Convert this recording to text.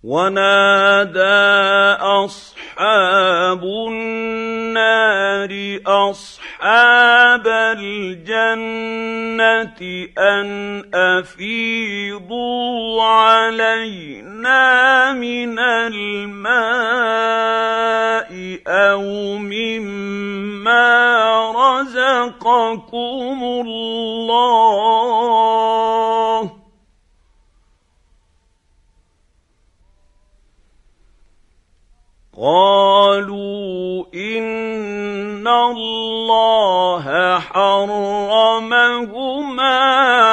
ونادى أصحاب النار أصحاب الجنة أن أفيضوا علينا من الماء أو مما رزقكم الله قالوا إن الله حرمهما